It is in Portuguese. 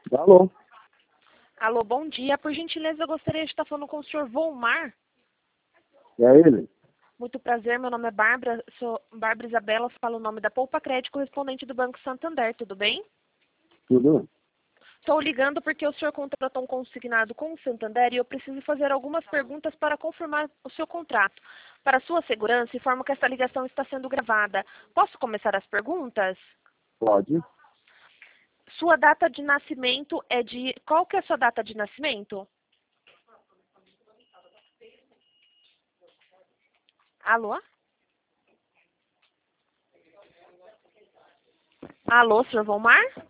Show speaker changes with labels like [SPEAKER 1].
[SPEAKER 1] Alô?
[SPEAKER 2] Alô, bom dia. Por gentileza, eu gostaria de estar falando com o senhor Volmar.
[SPEAKER 1] É ele?
[SPEAKER 2] Muito prazer, meu nome é Bárbara, sou Bárbara Isabela, falo o nome da Poupa Crédito, correspondente do Banco Santander, tudo bem?
[SPEAKER 1] Tudo?
[SPEAKER 2] Estou ligando porque o senhor contratou um consignado com o Santander e eu preciso fazer algumas perguntas para confirmar o seu contrato. Para sua segurança, informo que esta ligação está sendo gravada. Posso começar as perguntas?
[SPEAKER 1] Pode.
[SPEAKER 2] Sua data de nascimento é de... Qual que é a sua data de nascimento? Alô? Alô, senhor Volmar?